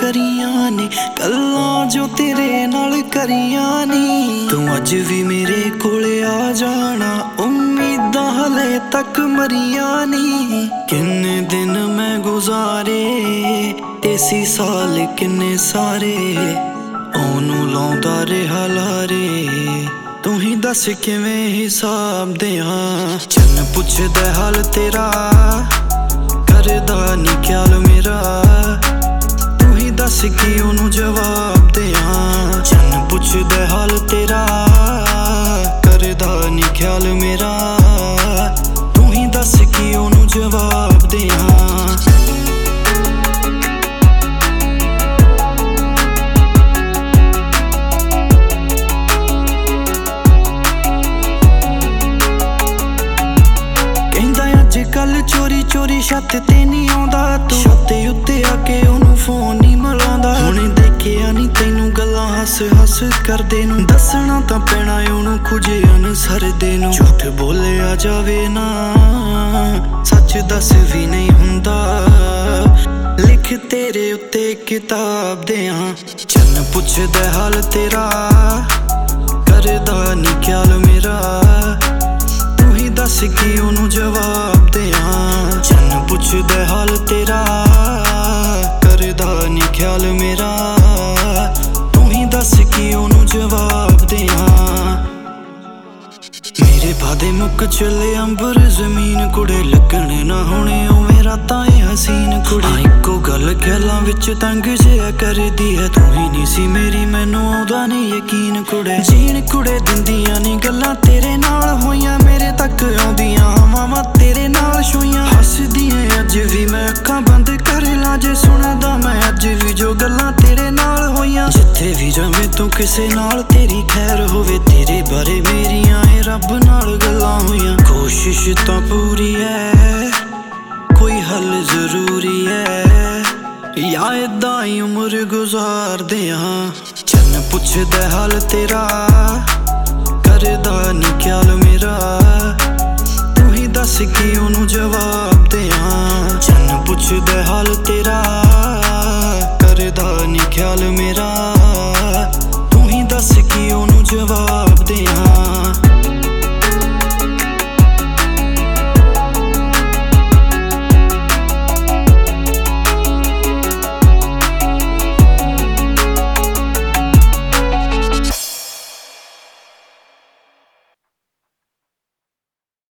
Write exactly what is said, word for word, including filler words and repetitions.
करियां ने गल्लां जो तेरे नाल करियां नी। तू अज भी मेरे कोले आ जाना, उम्मीदां हले तक मरियां नी। किन्ने दिन मैं गुजारे इसी साल किन्ने सारे, ओनू लाउंदा रिहा लारे। तू ही दस किवें हिसाब देआं, चन्न पुछदा हाल तेरा करदा नी ख्याल मेरा। तू ही दस कि ओनू जवाब देआं, चन्न पुछदा हाल तेरा करदा नी ख्याल मेरा। तू ही दस कि ओनू जवाब देआं। कल चोरी चोरी छत ते नहीं आउंदा तू, छत उत्ते आके ओनू फोन नहीं मिलांदा। हुणे देखिया नी तैनू गल्लां हस हस करदे नू, दसना तां पैना ओनू कुछ अनसरदे नू। झूठ बोलिया जावे ना सच दस भी नहीं हुंदा, लिख तेरे उत्ते किताब देआं। चन्न पुछदा हाल तेरा करदा नी ख्याल मेरा। तू ही दस कि ओनू जवाब देआं, चन्न पुछदा हाल तेरा करदा नी ख्याल मेरा। तू ही दस कि ओनू जवाब देआं। मेरे वादे मुक चले अंबर जमीन कुड़े, लगण ना होणे उवें रातां ए हसीन कुड़े। इक्को गल ख्यालां विच तंग जिहा करदी है, तू ही नी सी मेरी मैनू आउंदा नी यकीन कुड़े। जीण कुड़े दिंदियां नी गल्लां तेरे नाल होइयां, मेरे तक आउंदियां हवावां तेरे नाल छूइयां। हसदियां अज भी मैं अक्खां बंद कर लां, जे सुणदा मैं अज भी जो गल्लां तेरे नाल होइयां। जिथे भी जावें तू किसे नाल तेरी खैर होवे, तेरे बारे मेरियां ए रब नाल गल्लां होइयां। कोशिश तां पूरी है कोई हल जरूरी है, या इदां ही उम्र गुजार देआं। चन्न पुछदा हाल तेरा करदा नी ख्याल मेरा। तू ही दस कि ओनू जवाब देआं, चन्न पुछदा हाल तेरा करदा नी ख्याल मेरा।